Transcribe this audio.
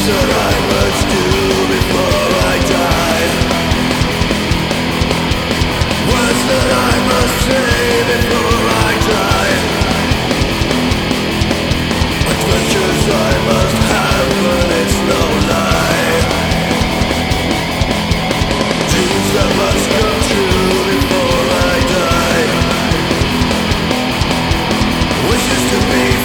that I must do before I die? Words that I must say before I die. Adventures I must have, but it's no lie. Dreams that must come true before I die. Wishes to be